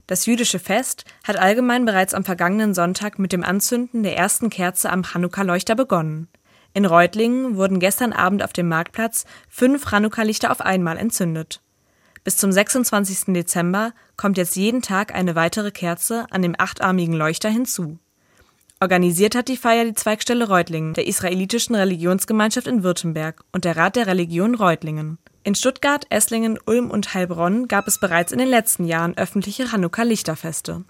Das jüdische Fest hat allgemein bereits am vergangenen Sonntag mit dem Anzünden der ersten Kerze am Chanukka-Leuchter begonnen. In Reutlingen wurden gestern Abend auf dem Marktplatz 5 Chanukka-Lichter auf einmal entzündet. Bis zum 26. Dezember kommt jetzt jeden Tag eine weitere Kerze an dem 8-armigen Leuchter hinzu. Organisiert hat die Feier die Zweigstelle Reutlingen der Israelitischen Religionsgemeinschaft in Württemberg und der Rat der Religion Reutlingen. In Stuttgart, Esslingen, Ulm und Heilbronn gab es bereits in den letzten Jahren öffentliche Chanukka-Lichterfeste.